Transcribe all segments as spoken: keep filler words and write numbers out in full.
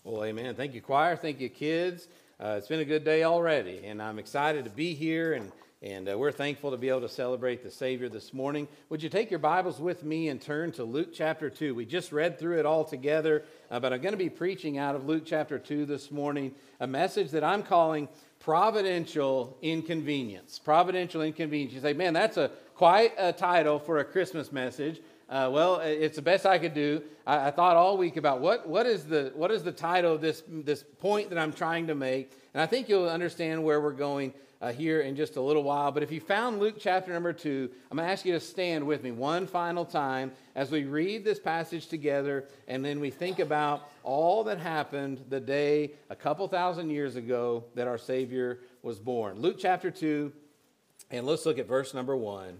Well, amen. Thank you, choir. Thank you, kids. Uh, it's been a good day already, and I'm excited to be here, and, and uh, we're thankful to be able to celebrate the Savior this morning. Would you take your Bibles with me and turn to Luke chapter two? We just read through it all together, uh, but I'm going to be preaching out of Luke chapter two this morning, a message that I'm calling Providential Inconvenience. Providential Inconvenience. You say, man, that's a quite a title for a Christmas message. Uh, well, it's the best I could do. I, I thought all week about what what is the what is the title of this this point that I'm trying to make, and I think you'll understand where we're going uh, here in just a little while. But if you found Luke chapter number two, I'm going to ask you to stand with me one final time as we read this passage together, and then we think about all that happened the day a couple thousand years ago that our Savior was born. Luke chapter two, and let's look at verse number one.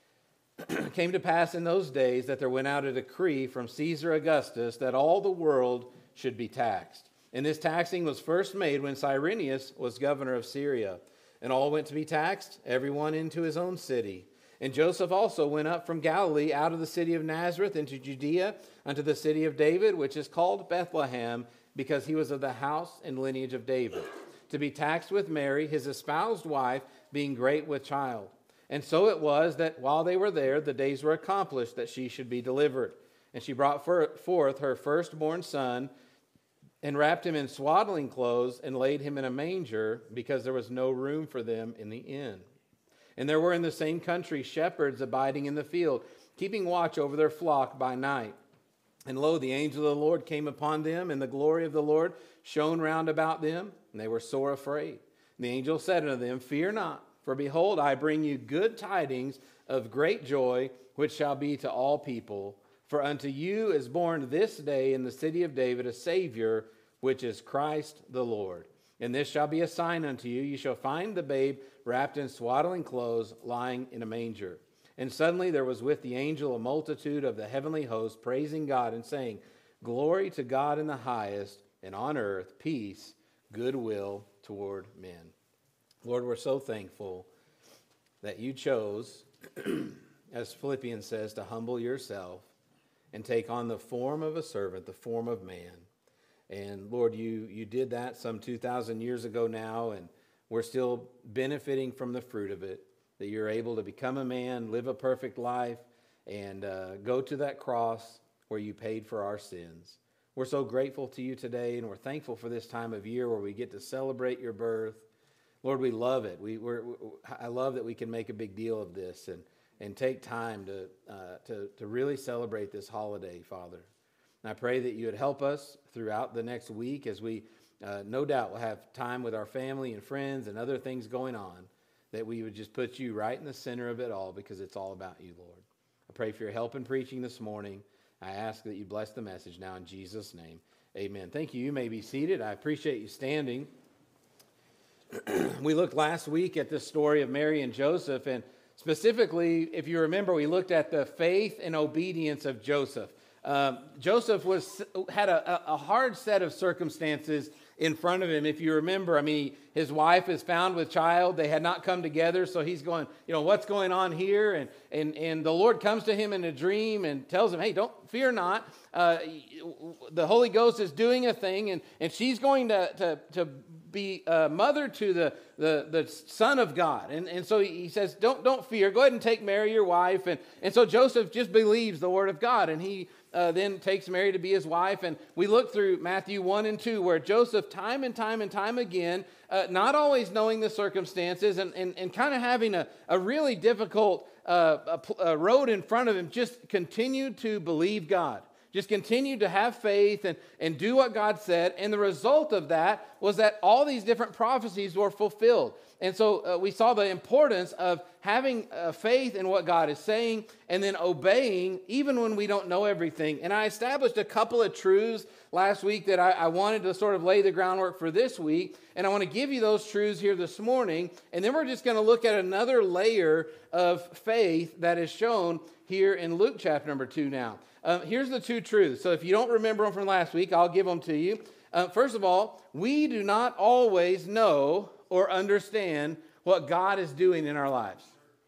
It came to pass in those days that there went out a decree from Caesar Augustus that all the world should be taxed. And this taxing was first made when Cyrenius was governor of Syria. And all went to be taxed, everyone into his own city. And Joseph also went up from Galilee out of the city of Nazareth into Judea unto the city of David, which is called Bethlehem, because he was of the house and lineage of David, to be taxed with Mary, his espoused wife, being great with child. And so it was that while they were there, the days were accomplished that she should be delivered. And she brought forth her firstborn son and wrapped him in swaddling clothes and laid him in a manger, because there was no room for them in the inn. And there were in the same country shepherds abiding in the field, keeping watch over their flock by night. And lo, the angel of the Lord came upon them, and the glory of the Lord shone round about them, and they were sore afraid. And the angel said unto them, Fear not. For behold, I bring you good tidings of great joy, which shall be to all people. For unto you is born this day in the city of David a Savior, which is Christ the Lord. And this shall be a sign unto you. You shall find the babe wrapped in swaddling clothes, lying in a manger. And suddenly there was with the angel a multitude of the heavenly host, praising God and saying, Glory to God in the highest, and on earth peace, goodwill toward men. Lord, we're so thankful that you chose, as Philippians says, to humble yourself and take on the form of a servant, the form of man. And Lord, you, you did that some two thousand years ago now, and we're still benefiting from the fruit of it, that you're able to become a man, live a perfect life, and uh, go to that cross where you paid for our sins. We're so grateful to you today, and we're thankful for this time of year where we get to celebrate your birth. Lord, we love it. We, we're, I love that we can make a big deal of this and, and take time to, uh, to, to really celebrate this holiday, Father. And I pray that you would help us throughout the next week as we uh, no doubt will have time with our family and friends and other things going on, that we would just put you right in the center of it all, because it's all about you, Lord. I pray for your help in preaching this morning. I ask that you bless the message now in Jesus' name. Amen. Thank you. You may be seated. I appreciate you standing. We looked last week at this story of Mary and Joseph, and specifically, if you remember, we looked at the faith and obedience of Joseph. Um, Joseph was had a, a hard set of circumstances in front of him. If you remember, I mean, his wife is found with child. They had not come together, so he's going, you know, what's going on here? And and and the Lord comes to him in a dream and tells him, hey, don't fear not. Uh, the Holy Ghost is doing a thing, and, and she's going to to to be a mother to the, the, the Son of God. And, and so he says, don't, don't fear. Go ahead and take Mary, your wife. And, and so Joseph just believes the word of God. And he uh, then takes Mary to be his wife. And we look through Matthew one and two, where Joseph, time and time and time again, uh, not always knowing the circumstances and, and, and kind of having a, a really difficult uh, a, a road in front of him, just continued to believe God. Just continued to have faith and, and do what God said. And the result of that was that all these different prophecies were fulfilled. And so uh, we saw the importance of having uh, faith in what God is saying and then obeying even when we don't know everything. And I established a couple of truths last week that I, I wanted to sort of lay the groundwork for this week. And I want to give you those truths here this morning. And then we're just going to look at another layer of faith that is shown here in Luke chapter number two now. Uh, here's the two truths. So if you don't remember them from last week, I'll give them to you. Uh, first of all, we do not always know or understand what God is doing in our lives.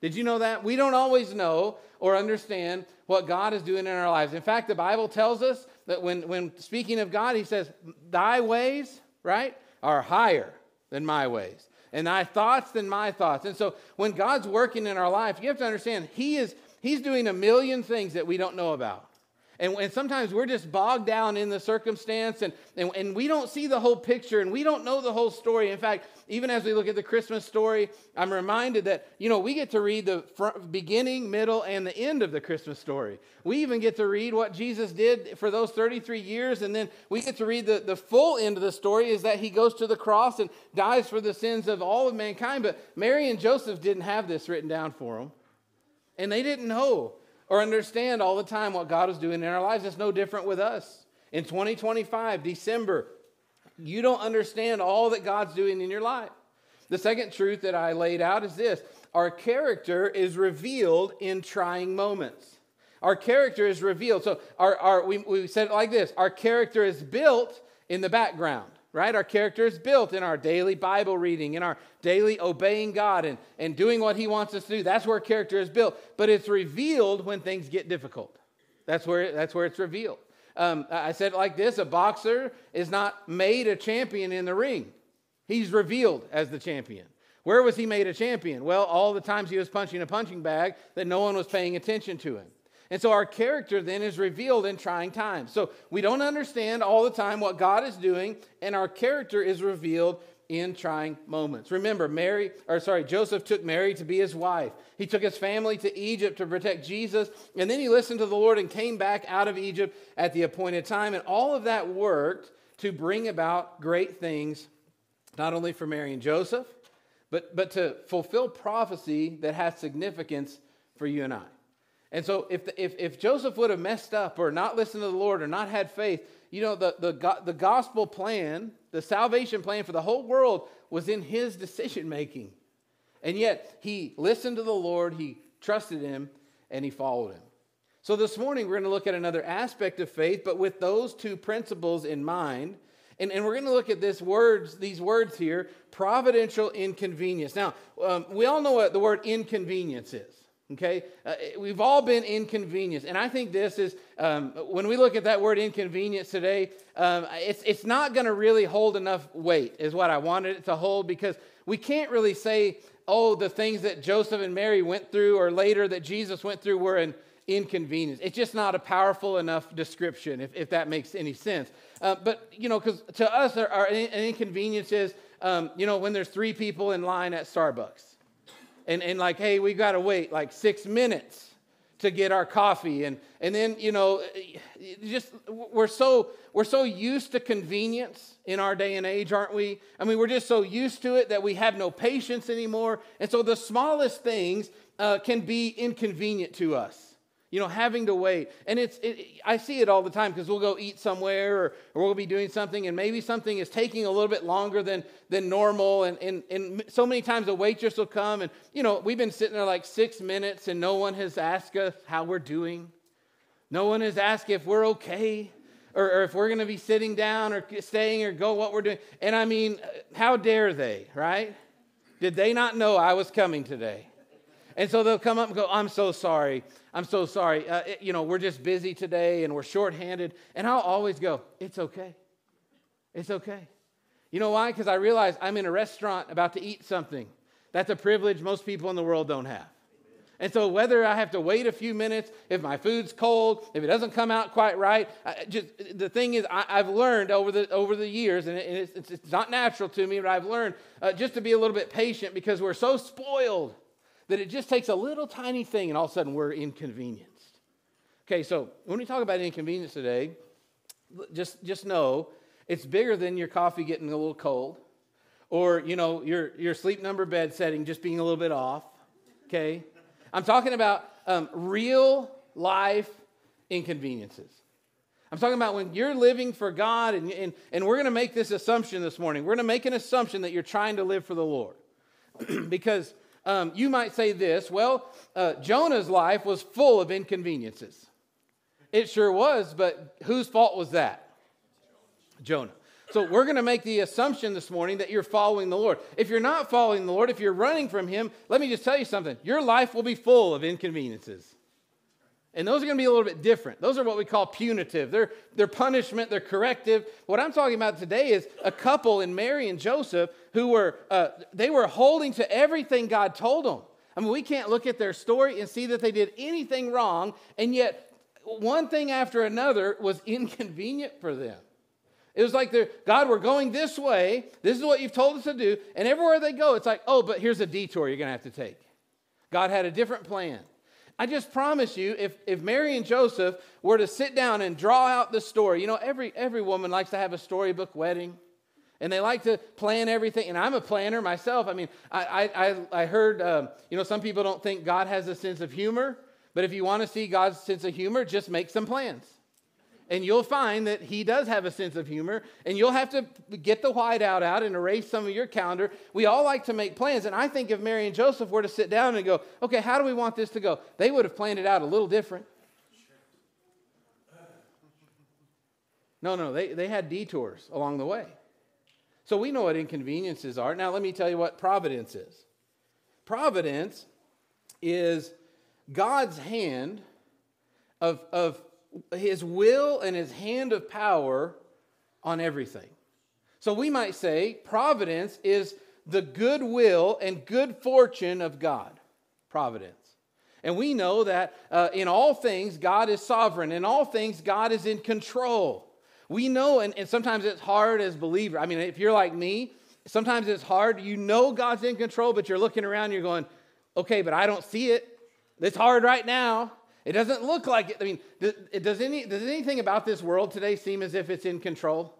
Did you know that? We don't always know or understand what God is doing in our lives. In fact, the Bible tells us that when, when speaking of God, he says, thy ways, right, are higher than my ways, and thy thoughts than my thoughts. And so when God's working in our life, you have to understand he is he's doing a million things that we don't know about. And, and sometimes we're just bogged down in the circumstance, and, and, and we don't see the whole picture, and we don't know the whole story. In fact, even as we look at the Christmas story, I'm reminded that, you know, we get to read the front, beginning, middle, and the end of the Christmas story. We even get to read what Jesus did for those thirty-three years, and then we get to read the, the full end of the story is that he goes to the cross and dies for the sins of all of mankind. But Mary and Joseph didn't have this written down for them, and they didn't know or understand all the time what God was doing in our lives. It's no different with us. In twenty twenty-five, December, you don't understand all that God's doing in your life. The second truth that I laid out is this: our character is revealed in trying moments. Our character is revealed. So our, our we, we said it like this: our character is built in the background. Right? Our character is built in our daily Bible reading, in our daily obeying God and, and doing what he wants us to do. That's where character is built. But it's revealed when things get difficult. That's where, that's where it's revealed. Um, I said it like this: a boxer is not made a champion in the ring. He's revealed as the champion. Where was he made a champion? Well, all the times he was punching a punching bag that no one was paying attention to him. And so our character then is revealed in trying times. So we don't understand all the time what God is doing, and our character is revealed in trying moments. Remember, Mary, or sorry, Joseph took Mary to be his wife. He took his family to Egypt to protect Jesus, and then he listened to the Lord and came back out of Egypt at the appointed time. And all of that worked to bring about great things, not only for Mary and Joseph, but, but to fulfill prophecy that has significance for you and I. And so if, the, if if Joseph would have messed up or not listened to the Lord or not had faith, you know, the, the, the gospel plan, the salvation plan for the whole world was in his decision making. And yet he listened to the Lord, he trusted him, and he followed him. So this morning we're going to look at another aspect of faith, but with those two principles in mind. And, and we're going to look at this words, these words here, providential inconvenience. Now, um, we all know what the word inconvenience is. Okay, uh, we've all been inconvenienced, and I think this is um, when we look at that word inconvenience today, um, it's it's not going to really hold enough weight, is what I wanted it to hold, because we can't really say, oh, the things that Joseph and Mary went through, or later that Jesus went through, were an inconvenience. It's just not a powerful enough description, if, if that makes any sense. Uh, but you know, because to us, our, our an inconvenience is, um, you know, when there's three people in line at Starbucks. And, and like, hey, we got to wait like six minutes to get our coffee. And, and then, you know, just we're so we're so used to convenience in our day and age, aren't we? I mean, we're just so used to it that we have no patience anymore. And so the smallest things uh, can be inconvenient to us. You know, having to wait. And it's it, I see it all the time, because we'll go eat somewhere, or, or we'll be doing something, and maybe something is taking a little bit longer than, than normal. And, and, and so many times a waitress will come, and, you know, we've been sitting there like six minutes and no one has asked us how we're doing. No one has asked if we're okay, or, or if we're going to be sitting down or staying or go what we're doing. And I mean, how dare they, right? Did they not know I was coming today? And so they'll come up and go, I'm so sorry. I'm so sorry. Uh, it, you know, we're just busy today and we're shorthanded. And I'll always go, it's okay. It's okay. You know why? Because I realize I'm in a restaurant about to eat something. That's a privilege most people in the world don't have. And so whether I have to wait a few minutes, if my food's cold, if it doesn't come out quite right, I just the thing is, I, I've learned over the over the years, and, it, and it's, it's not natural to me, but I've learned uh, just to be a little bit patient, because we're so spoiled that it just takes a little tiny thing and all of a sudden we're inconvenienced. Okay, so when we talk about inconvenience today, just, just know it's bigger than your coffee getting a little cold, or, you know, your, your sleep number bed setting just being a little bit off, okay? I'm talking about um, real life inconveniences. I'm talking about when you're living for God, and, and, and we're going to make this assumption this morning. We're going to make an assumption that you're trying to live for the Lord. Because Um, you might say this, well, uh, Jonah's life was full of inconveniences. It sure was, but whose fault was that? Jonah. So we're going to make the assumption this morning that you're following the Lord. If you're not following the Lord, if you're running from him, let me just tell you something. Your life will be full of inconveniences. And those are going to be a little bit different. Those are what we call punitive. They're, they're punishment, they're corrective. What I'm talking about today is a couple in Mary and Joseph who were, uh, they were holding to everything God told them. I mean, we can't look at their story and see that they did anything wrong, and yet one thing after another was inconvenient for them. It was like, they're, God, we're going this way. This is what you've told us to do. And everywhere they go, it's like, oh, but here's a detour you're going to have to take. God had a different plan. I just promise you, if, if Mary and Joseph were to sit down and draw out the story, you know, every, every woman likes to have a storybook wedding. And they like to plan everything. And I'm a planner myself. I mean, I, I, I heard, um, you know, some people don't think God has a sense of humor. But if you want to see God's sense of humor, just make some plans. And you'll find that he does have a sense of humor, and you'll have to get the whiteout out and erase some of your calendar. We all like to make plans, and I think if Mary and Joseph were to sit down and go, okay, how do we want this to go? They would have planned it out a little different. No, no, they, they had detours along the way. So we know what inconveniences are. Now let me tell you what providence is. Providence is God's hand of, of his will and his hand of power on everything. So we might say providence is the goodwill and good fortune of God. Providence. And we know that uh, in all things, God is sovereign. In all things, God is in control. We know, and, and sometimes it's hard as believers. I mean, if you're like me, sometimes it's hard. You know God's in control, but you're looking around and you're going, okay, but I don't see it. It's hard right now. It doesn't look like it. I mean, does, does, any, does anything about this world today seem as if it's in control?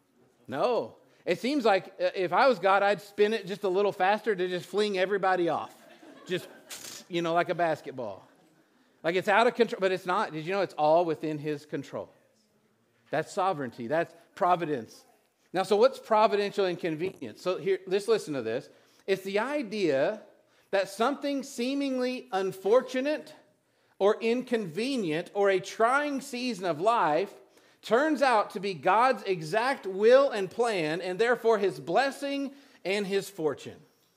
No. It seems like if I was God, I'd spin it just a little faster to just fling everybody off. Just, you know, like a basketball. Like it's out of control, but it's not. Did you know it's all within his control? That's sovereignty. That's providence. Now, so what's providential inconvenience? So here, let's listen to this. It's the idea that something seemingly unfortunate or inconvenient or a trying season of life turns out to be God's exact will and plan, and therefore his blessing and his fortune.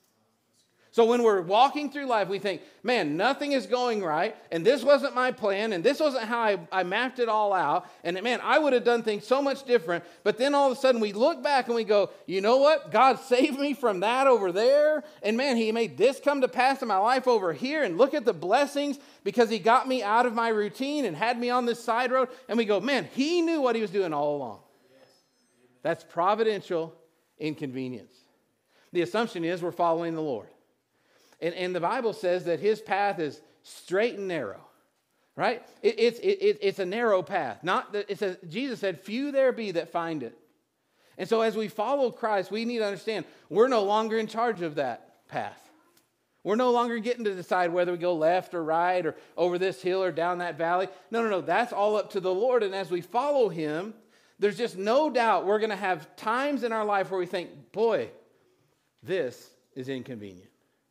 So when we're walking through life, we think, man, nothing is going right, and this wasn't my plan, and this wasn't how I, I mapped it all out, and man, I would have done things so much different. But then all of a sudden we look back and we go, you know what? God saved me from that over there, and man, he made this come to pass in my life over here, and look at the blessings because he got me out of my routine and had me on this side road. And we go, man, he knew what he was doing all along. That's providential inconvenience. The assumption is we're following the Lord. And, and the Bible says that his path is straight and narrow, right? It, it's, it, it's a narrow path. Not that it says, Jesus said, few there be that find it. And so as we follow Christ, we need to understand we're no longer in charge of that path. We're no longer getting to decide whether we go left or right or over this hill or down that valley. No, no, no. That's all up to the Lord. And as we follow him, there's just no doubt we're going to have times in our life where we think, boy, this is inconvenient.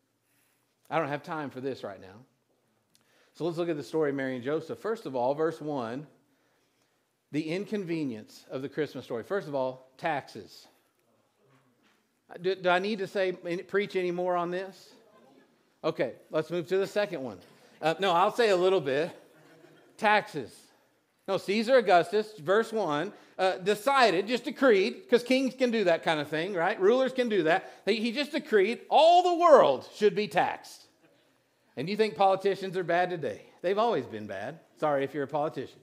I don't have time for this right now. So let's look at the story of Mary and Joseph. First of all, verse one, the inconvenience of the Christmas story. First of all, taxes. Do, do I need to say preach any more on this? Okay, let's move to the second one. Uh, no, I'll say a little bit. Taxes. No, Caesar Augustus, verse one, uh, decided, just decreed, because kings can do that kind of thing, right? Rulers can do that. He, he just decreed all the world should be taxed. And you think politicians are bad today? They've always been bad. Sorry if you're a politician.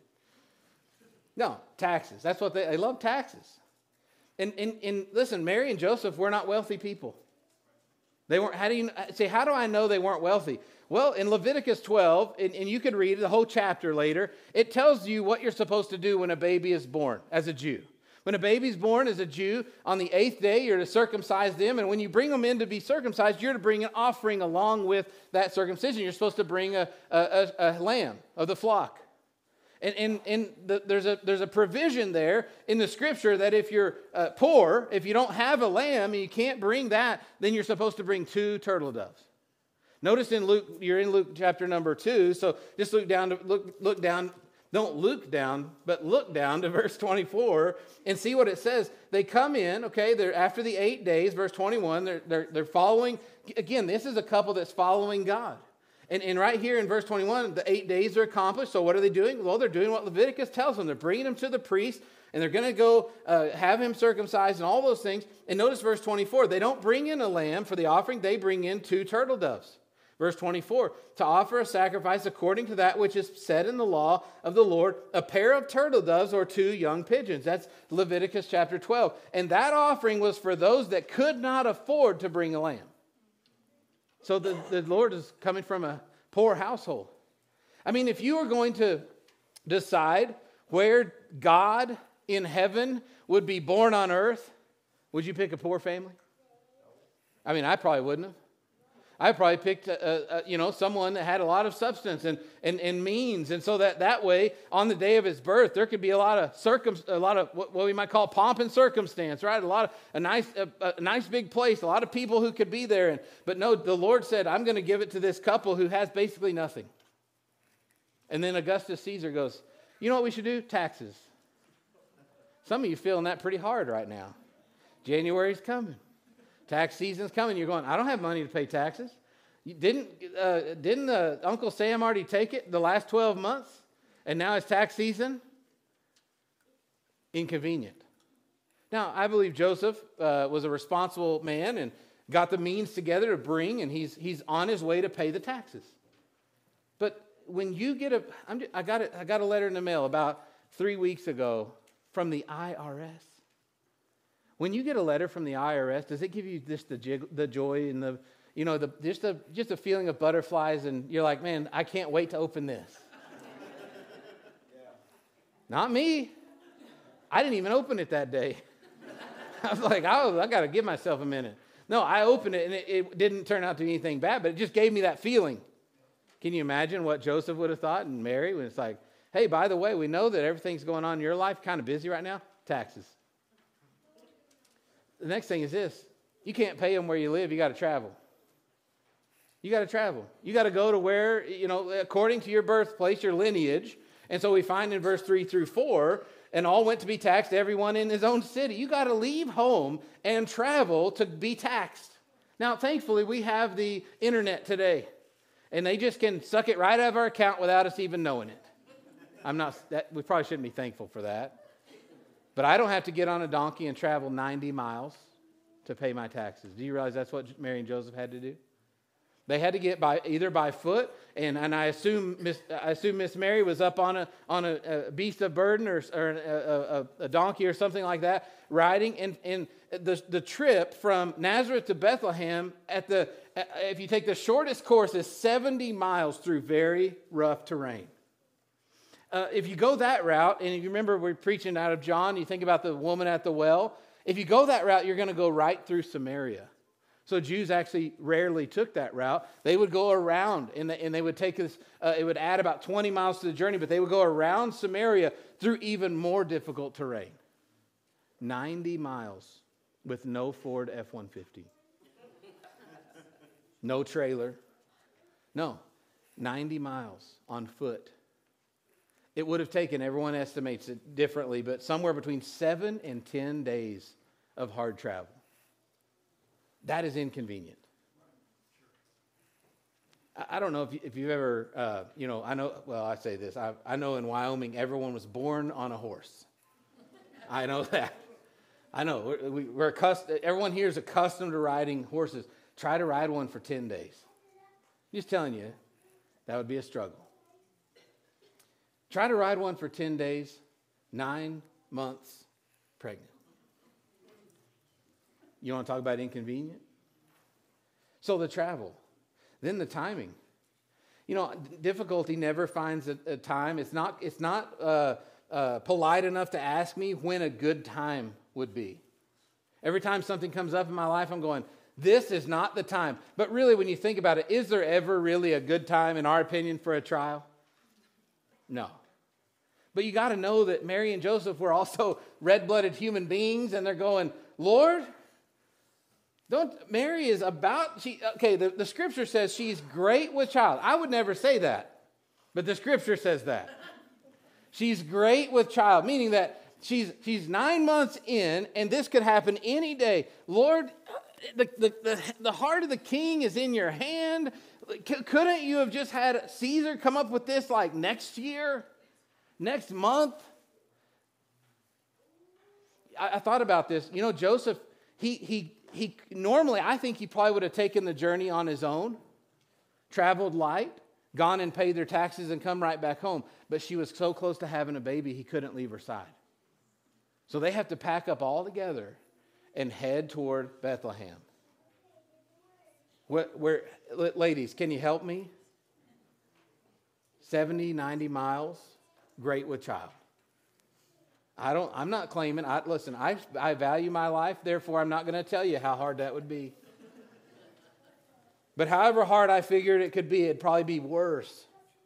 No, taxes. That's what they, they love taxes. And, and, and listen, Mary and Joseph were not wealthy people. They weren't, how do you say, how do I know they weren't wealthy? Well, in Leviticus twelve, and, and you could read the whole chapter later, it tells you what you're supposed to do when a baby is born as a Jew. When a baby's born as a Jew, on the eighth day, you're to circumcise them. And when you bring them in to be circumcised, you're to bring an offering along with that circumcision. You're supposed to bring a, a, a, a lamb of the flock. And, and, and the, there's, a, there's a provision there in the scripture that if you're uh, poor, if you don't have a lamb and you can't bring that, then you're supposed to bring two turtle doves. Notice in Luke, you're in Luke chapter number two, so just look down, to, look, look down Don't look down, but look down to verse twenty-four and see what it says. They come in, okay, they're after the eight days, verse twenty-one, they're, they're, they're following. Again, this is a couple that's following God. And, and right here in verse twenty-one, the eight days are accomplished. So what are they doing? Well, they're doing what Leviticus tells them. They're bringing him to the priest, and they're going to go uh, have him circumcised and all those things. And notice verse twenty-four, they don't bring in a lamb for the offering. They bring in two turtle doves. Verse twenty-four, to offer a sacrifice according to that which is said in the law of the Lord, a pair of turtle doves or two young pigeons. That's Leviticus chapter twelve. And that offering was for those that could not afford to bring a lamb. So the, the Lord is coming from a poor household. I mean, if you were going to decide where God in heaven would be born on earth, would you pick a poor family? I mean, I probably wouldn't have. I probably picked, a, a, you know, someone that had a lot of substance and, and, and means. And so that that way, on the day of his birth, there could be a lot of circum, a lot of what, what we might call pomp and circumstance, right? A lot of, a nice, a, a nice big place, a lot of people who could be there. And, but no, the Lord said, I'm going to give it to this couple who has basically nothing. And then Augustus Caesar goes, you know what we should do? Taxes. Some of you feeling that pretty hard right now. January's coming. Tax season's coming. You're going, I don't have money to pay taxes. You didn't uh, didn't uh, Uncle Sam already take it the last twelve months? And now it's tax season? Inconvenient. Now, I believe Joseph uh, was a responsible man and got the means together to bring, and he's he's on his way to pay the taxes. But when you get a, I'm just, I got a, I got a letter in the mail about three weeks ago from the I R S. When you get a letter from the I R S, does it give you just the jig, the joy and the, you know, the just a just a feeling of butterflies, and you're like, man, I can't wait to open this. Yeah. Not me. I didn't even open it that day. I was like, oh, I got to give myself a minute. No, I opened it, and it, it didn't turn out to be anything bad, but it just gave me that feeling. Can you imagine what Joseph would have thought and Mary when it's like, hey, by the way, we know that everything's going on in your life, kind of busy right now, taxes. The next thing is this. You can't pay them where you live. You got to travel. You got to travel. You got to go to where, you know, according to your birthplace, your lineage. And so we find in verse three through four, and all went to be taxed, everyone in his own city. You got to leave home and travel to be taxed. Now, thankfully, we have the internet today, and they just can suck it right out of our account without us even knowing it. I'm not, that, we probably shouldn't be thankful for that. But I don't have to get on a donkey and travel ninety miles to pay my taxes. Do you realize that's what Mary and Joseph had to do? They had to get by either by foot, and, and I assume Miss I assume Miss Mary was up on a on a, a beast of burden or, or a, a, a donkey or something like that, riding. And, and the the trip from Nazareth to Bethlehem, at the if you take the shortest course, is seventy miles through very rough terrain. Uh, if you go that route, and if you remember we're preaching out of John, you think about the woman at the well. If you go that route, you're going to go right through Samaria. So Jews actually rarely took that route. They would go around, and they, and they would take this, uh, it would add about twenty miles to the journey, but they would go around Samaria through even more difficult terrain. ninety miles with no Ford F one fifty. No trailer. No, ninety miles on foot. It would have taken, everyone estimates it differently, but somewhere between seven and ten days of hard travel. That is inconvenient. I don't know if, you, if you've ever, uh, you know, I know, well, I say this. I, I know in Wyoming, everyone was born on a horse. I know that. I know. We're, we, we're accustomed, everyone here is accustomed to riding horses. Try to ride one for ten days. Just telling you, that would be a struggle. Try to ride one for ten days, nine months pregnant. You want to talk about inconvenient? So the travel, then the timing. You know, difficulty never finds a, a time. It's not, it's not uh, uh, polite enough to ask me when a good time would be. Every time something comes up in my life, I'm going, this is not the time. But really, when you think about it, is there ever really a good time, in our opinion, for a trial? No. But you got to know that Mary and Joseph were also red-blooded human beings, and they're going, Lord, don't, Mary is about, she, okay, the, the scripture says she's great with child. I would never say that, but the scripture says that. She's great with child, meaning that she's she's nine months in, and this could happen any day. Lord, the, the, the, the heart of the king is in your hand. C- couldn't you have just had Caesar come up with this like next year, next month? I, I thought about this. You know, Joseph, he he he normally, I think he probably would have taken the journey on his own, traveled light, gone and paid their taxes and come right back home. But she was so close to having a baby, he couldn't leave her side. So they have to pack up all together and head toward Bethlehem. Where, where, ladies, can you help me? seventy, ninety miles, great with child. I don't, I'm not claiming, I, listen, I, I value my life, therefore I'm not going to tell you how hard that would be. But however hard I figured it could be, it'd probably be worse.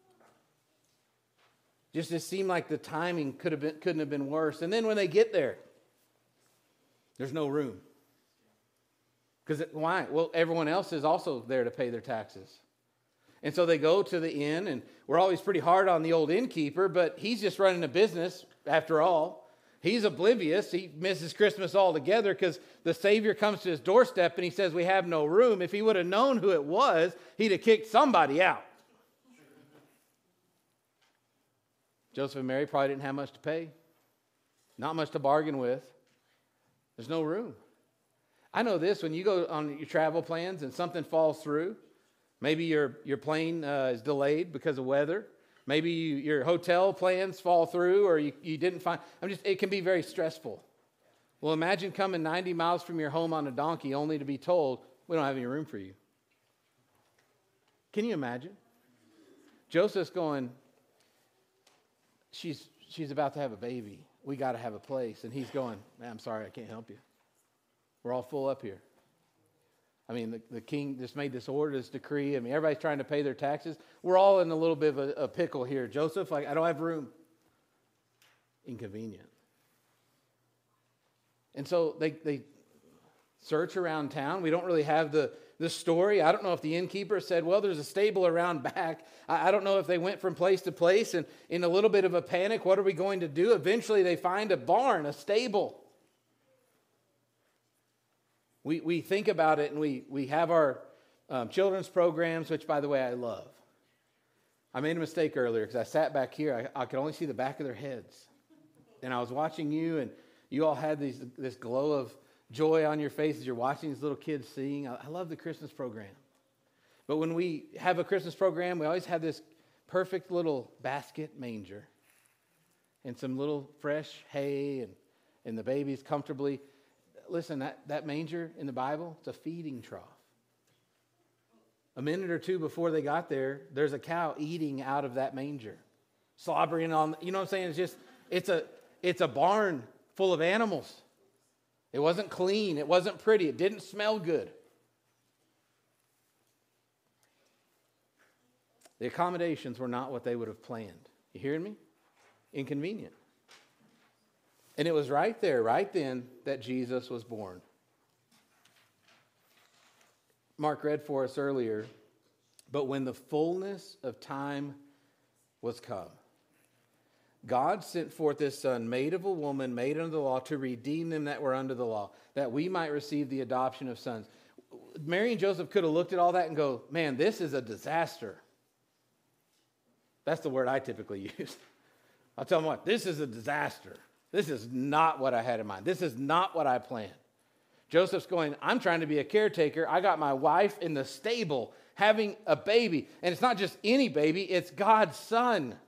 Just it seemed like the timing could have been, couldn't have been worse. And then when they get there, there's no room. Because why? Well, everyone else is also there to pay their taxes. And so they go to the inn, and we're always pretty hard on the old innkeeper, but he's just running a business after all. He's oblivious. He misses Christmas altogether because the Savior comes to his doorstep and he says, we have no room. If he would have known who it was, he'd have kicked somebody out. Joseph and Mary probably didn't have much to pay. Not much to bargain with. There's no room. I know this, when you go on your travel plans and something falls through, maybe your, your plane uh, is delayed because of weather. Maybe you, your hotel plans fall through or you, you didn't find, I'm just, it can be very stressful. Well, imagine coming ninety miles from your home on a donkey only to be told, we don't have any room for you. Can you imagine? Joseph's going, she's, she's about to have a baby. We got to have a place. And he's going, man, I'm sorry, I can't help you. We're all full up here. I mean, the, the king just made this order, this decree. I mean, everybody's trying to pay their taxes. We're all in a little bit of a, a pickle here. Joseph, like, I don't have room. Inconvenient. And so they, they search around town. We don't really have the, the story. I don't know if the innkeeper said, well, there's a stable around back. I, I don't know if they went from place to place and in a little bit of a panic, what are we going to do? Eventually they find a barn, a stable. We we think about it and we, we have our um, children's programs, which, by the way, I love. I made a mistake earlier because I sat back here. I, I could only see the back of their heads. And I was watching you, and you all had these this glow of joy on your faces. You're watching these little kids sing. I, I love the Christmas program. But when we have a Christmas program, we always have this perfect little basket manger and some little fresh hay and, and the babies comfortably. Listen, that, that manger in the Bible, it's a feeding trough. A minute or two before they got there, there's a cow eating out of that manger. Slobbering on, you know what I'm saying? It's just, it's a, it's a barn full of animals. It wasn't clean. It wasn't pretty. It didn't smell good. The accommodations were not what they would have planned. You hearing me? Inconvenient. And it was right there, right then, that Jesus was born. Mark read for us earlier, but when the fullness of time was come, God sent forth his Son, made of a woman, made under the law, to redeem them that were under the law, that we might receive the adoption of sons. Mary and Joseph could have looked at all that and go, man, this is a disaster. That's the word I typically use. I'll tell them what, this is a disaster. This is not what I had in mind. This is not what I planned. Joseph's going, I'm trying to be a caretaker. I got my wife in the stable having a baby. And it's not just any baby, it's God's son.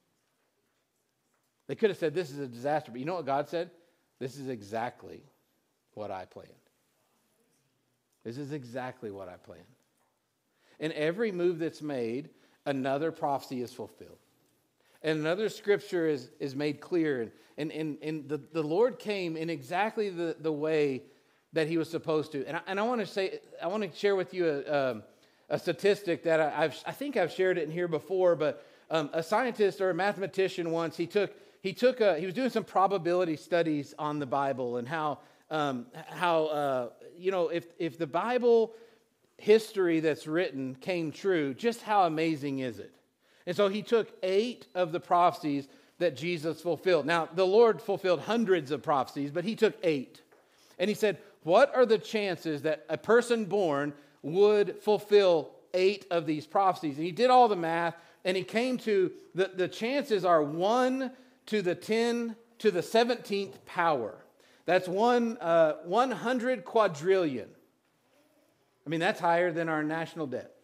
They could have said, this is a disaster. But you know what God said? This is exactly what I planned. This is exactly what I planned. And every move that's made, another prophecy is fulfilled. And another scripture is, is made clear. And, and, and the, the Lord came in exactly the, the way that he was supposed to. And I, and I want to say, I want to share with you a, um, a statistic that I, I've, I think I've shared it in here before, but um, a scientist or a mathematician once, he took, he took a, he was doing some probability studies on the Bible and how, um, how uh, you know, if, if the Bible history that's written came true, just how amazing is it? And so he took eight of the prophecies that Jesus fulfilled. Now, the Lord fulfilled hundreds of prophecies, but he took eight. And he said, what are the chances that a person born would fulfill eight of these prophecies? And he did all the math, and he came to the, the chances are one to the ten to the seventeenth power. That's one, uh, one hundred quadrillion. I mean, that's higher than our national debt.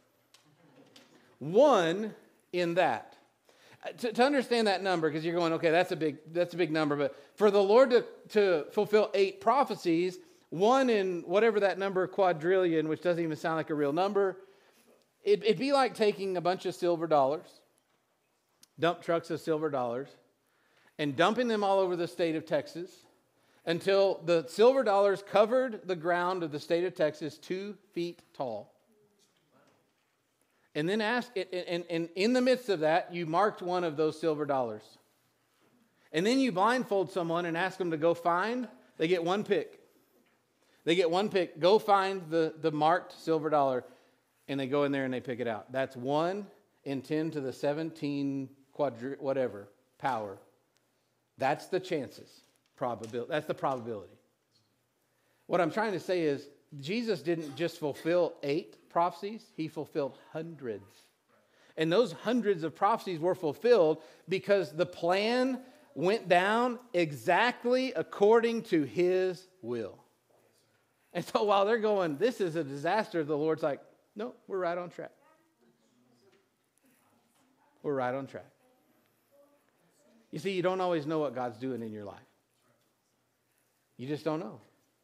One in that. To, to understand that number, because you're going, okay, that's a big that's a big number, but for the Lord to, to fulfill eight prophecies, one in whatever that number, quadrillion, which doesn't even sound like a real number, it, it'd be like taking a bunch of silver dollars, dump trucks of silver dollars, and dumping them all over the state of Texas until the silver dollars covered the ground of the state of Texas two feet tall. And then ask, and, and in the midst of that, you marked one of those silver dollars. And then you blindfold someone and ask them to go find, they get one pick. They get one pick, go find the, the marked silver dollar, and they go in there and they pick it out. That's one in ten to the seventeen quadri, whatever, power. That's the chances, probability. That's the probability. What I'm trying to say is, Jesus didn't just fulfill eight prophecies, he fulfilled hundreds. And those hundreds of prophecies were fulfilled because the plan went down exactly according to his will. And so while they're going, this is a disaster, the Lord's like, no, we're right on track. We're right on track. You see, you don't always know what God's doing in your life. You just don't know.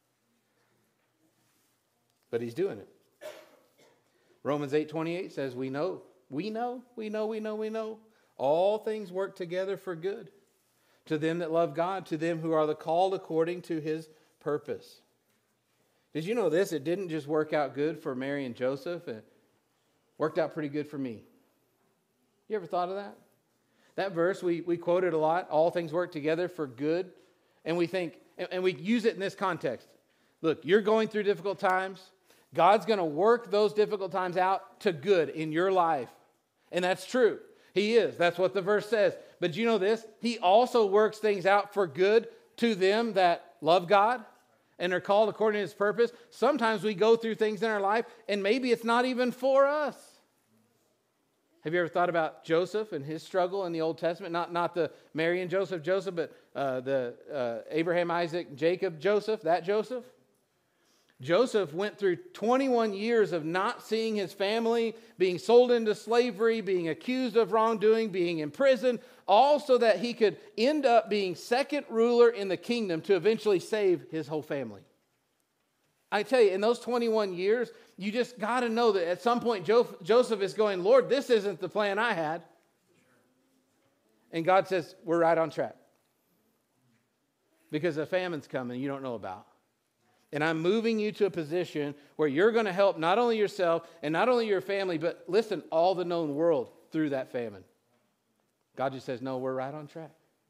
But he's doing it. Romans eight twenty-eight says, we know, we know, we know, we know, we know. All things work together for good. To them that love God, to them who are the called according to his purpose. Did you know this? It didn't just work out good for Mary and Joseph. It worked out pretty good for me. You ever thought of that? That verse, we, we quote it a lot. All things work together for good. And we think, and, and we use it in this context. Look, you're going through difficult times. God's going to work those difficult times out to good in your life. And that's true. He is. That's what the verse says. But you know this? He also works things out for good to them that love God and are called according to his purpose. Sometimes we go through things in our life and maybe it's not even for us. Have you ever thought about Joseph and his struggle in the Old Testament? Not, not the Mary and Joseph Joseph, but uh, the uh, Abraham, Isaac, Jacob Joseph, that Joseph. Joseph went through twenty-one years of not seeing his family, being sold into slavery, being accused of wrongdoing, being imprisoned, all so that he could end up being second ruler in the kingdom to eventually save his whole family. I tell you, in those twenty-one years, you just got to know that at some point jo- Joseph is going, Lord, this isn't the plan I had. And God says, we're right on track. Because a famine's coming you don't know about. And I'm moving you to a position where you're going to help not only yourself and not only your family, but listen, all the known world through that famine. God just says, no, we're right on track.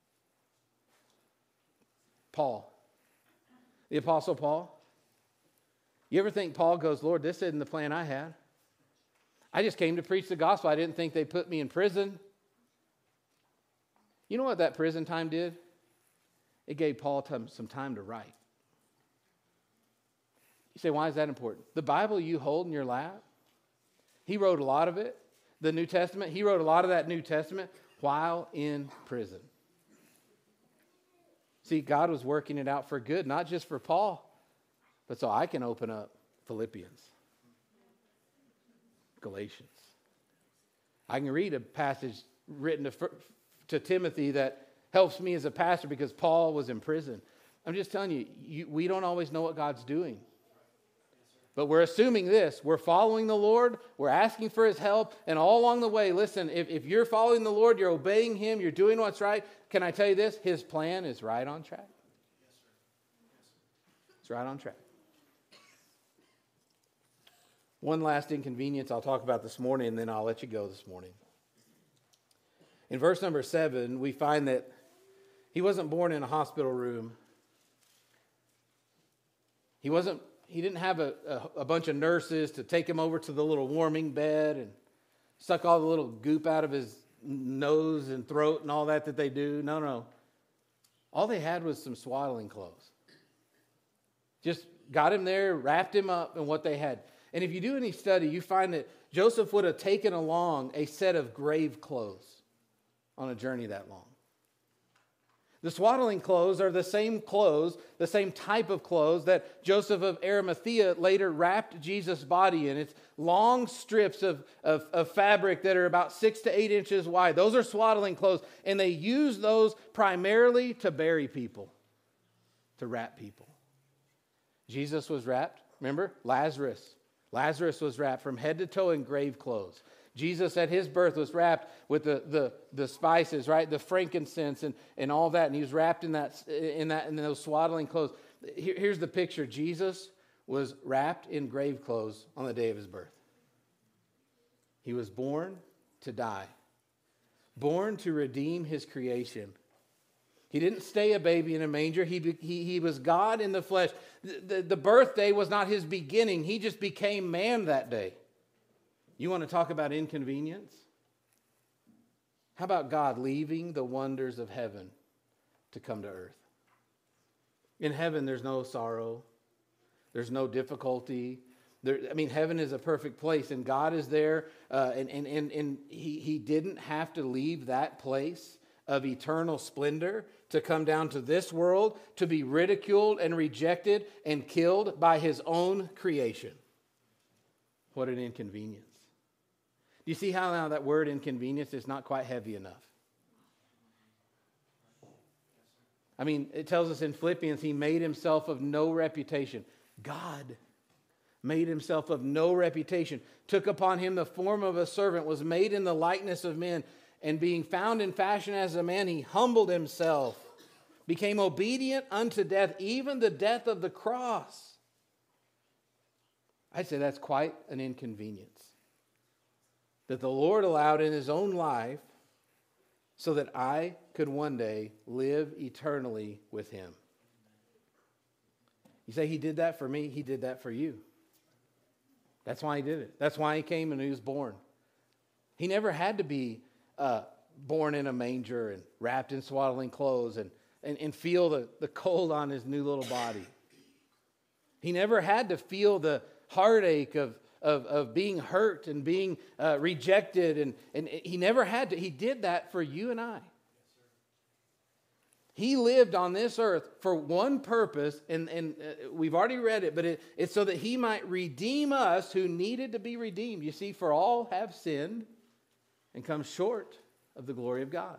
Paul, the Apostle Paul. You ever think Paul goes, Lord, this isn't the plan I had. I just came to preach the gospel. I didn't think they'd put me in prison. You know what that prison time did? It gave Paul some time to write. You say, why is that important? The Bible you hold in your lap, he wrote a lot of it. The New Testament, he wrote a lot of that New Testament while in prison. See, God was working it out for good, not just for Paul, but so I can open up Philippians, Galatians. I can read a passage written to, to Timothy that helps me as a pastor because Paul was in prison. I'm just telling you, you, we don't always know what God's doing. But we're assuming this. We're following the Lord. We're asking for his help. And all along the way, listen, if, if you're following the Lord, you're obeying him, you're doing what's right, can I tell you this? His plan is right on track. It's right on track. One last inconvenience I'll talk about this morning, and then I'll let you go this morning. In verse number seven, we find that he wasn't born in a hospital room. He wasn't He didn't have a, a, a bunch of nurses to take him over to the little warming bed and suck all the little goop out of his nose and throat and all that that they do. No, no. All they had was some swaddling clothes. Just got him there, wrapped him up in what they had. And if you do any study, you find that Joseph would have taken along a set of grave clothes on a journey that long. The swaddling clothes are the same clothes, the same type of clothes that Joseph of Arimathea later wrapped Jesus' body in. It's long strips of, of, of fabric that are about six to eight inches wide. Those are swaddling clothes, and they use those primarily to bury people, to wrap people. Jesus was wrapped, remember? Lazarus. Lazarus was wrapped from head to toe in grave clothes. Jesus at his birth was wrapped with the, the, the spices, right? The frankincense and, and all that. And he was wrapped in that in that in those swaddling clothes. Here, here's the picture. Jesus was wrapped in grave clothes on the day of his birth. He was born to die. Born to redeem his creation. He didn't stay a baby in a manger. He, he, he was God in the flesh. The, the, the birthday was not his beginning. He just became man that day. You want to talk about inconvenience? How about God leaving the wonders of heaven to come to earth? In heaven, there's no sorrow. There's no difficulty. There, I mean, heaven is a perfect place, and God is there, uh, and, and, and, and he, he didn't have to leave that place of eternal splendor to come down to this world to be ridiculed and rejected and killed by his own creation. What an inconvenience. Do you see how now that word inconvenience is not quite heavy enough? I mean, it tells us in Philippians, he made himself of no reputation. God made himself of no reputation, took upon him the form of a servant, was made in the likeness of men, and being found in fashion as a man, he humbled himself, became obedient unto death, even the death of the cross. I'd say that's quite an inconvenience that the Lord allowed in his own life so that I could one day live eternally with him. You say he did that for me? He did that for you. That's why he did it. That's why he came and he was born. He never had to be uh, born in a manger and wrapped in swaddling clothes and, and, and feel the, the cold on his new little body. He never had to feel the heartache of Of, of being hurt and being uh, rejected. And, and he never had to. He did that for you and I. He lived on this earth for one purpose, and, and uh, we've already read it, but it, it's so that he might redeem us who needed to be redeemed. You see, for all have sinned and come short of the glory of God.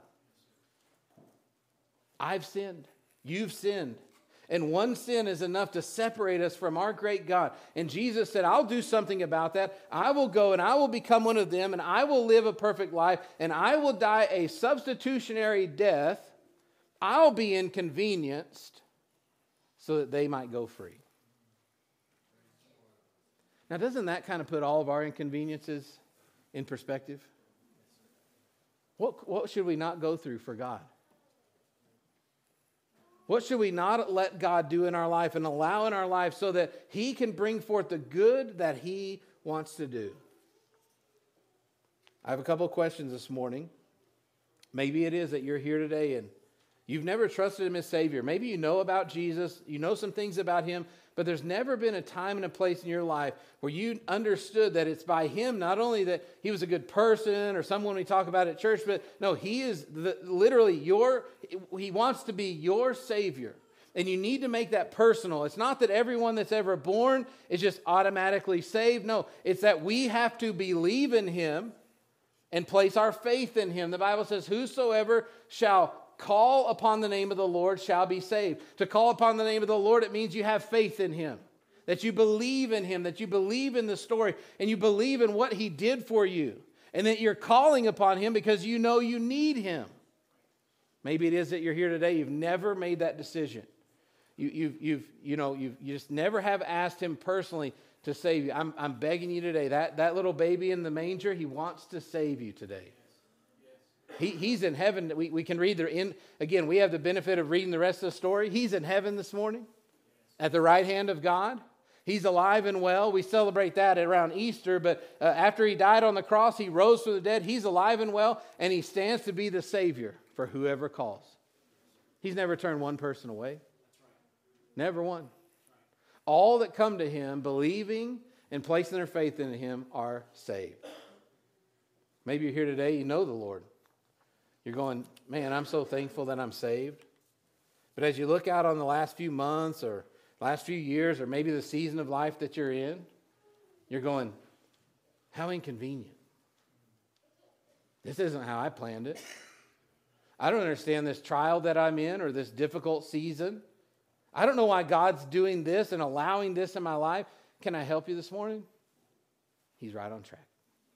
I've sinned. You've sinned. And one sin is enough to separate us from our great God. And Jesus said, I'll do something about that. I will go and I will become one of them, and I will live a perfect life, and I will die a substitutionary death. I'll be inconvenienced so that they might go free. Now, doesn't that kind of put all of our inconveniences in perspective? What, what should we not go through for God? What should we not let God do in our life and allow in our life so that he can bring forth the good that he wants to do? I have a couple of questions this morning. Maybe it is that you're here today and you've never trusted him as Savior. Maybe you know about Jesus, you know some things about him, but there's never been a time and a place in your life where you understood that it's by him, not only that he was a good person or someone we talk about at church, but no, he is the, literally your, he wants to be your Savior. And you need to make that personal. It's not that everyone that's ever born is just automatically saved. No, it's that we have to believe in him and place our faith in him. The Bible says, whosoever shall call upon the name of the Lord shall be saved. To call upon the name of the Lord, it means you have faith in him, that you believe in him, that you believe in the story, and you believe in what he did for you, and that you're calling upon him because you know you need him. Maybe it is that you're here today, you've never made that decision. You, you've, you've, you know, you've, you just never have asked him personally to save you. I'm, I'm begging you today, that, that little baby in the manger, he wants to save you today. He, he's in heaven. We, we can read there in, again, we have the benefit of reading the rest of the story. He's in heaven this morning at the right hand of God. He's alive and well. We celebrate that around Easter, but uh, after he died on the cross, he rose from the dead. He's alive and well, and he stands to be the Savior for whoever calls. He's never turned one person away. Never one. All that come to him, believing and placing their faith in him, are saved. Maybe you're here today, you know the Lord. You're going, man, I'm so thankful that I'm saved. But as you look out on the last few months or last few years, or maybe the season of life that you're in, you're going, how inconvenient. This isn't how I planned it. I don't understand this trial that I'm in or this difficult season. I don't know why God's doing this and allowing this in my life. Can I help you this morning? He's right on track.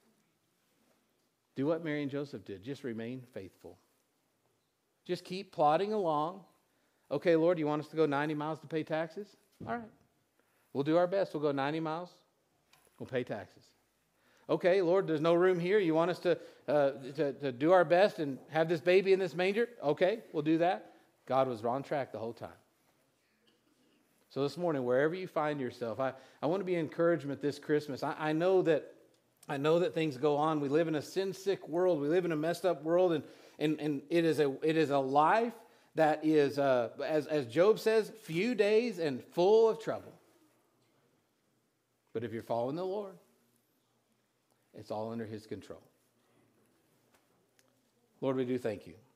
Do what Mary and Joseph did. Just remain faithful. Just keep plodding along. Okay, Lord, you want us to go ninety miles to pay taxes? All right. We'll do our best. We'll go ninety miles. We'll pay taxes. Okay, Lord, there's no room here. You want us to, uh, to, to do our best and have this baby in this manger? Okay, we'll do that. God was on track the whole time. So this morning, wherever you find yourself, I, I want to be encouragement this Christmas. I, I know that I know that things go on. We live in a sin-sick world. We live in a messed up world, and, and, and it is a it is a life that is, uh, as, as Job says, few days and full of trouble. But if you're following the Lord, it's all under his control. Lord, we do thank you.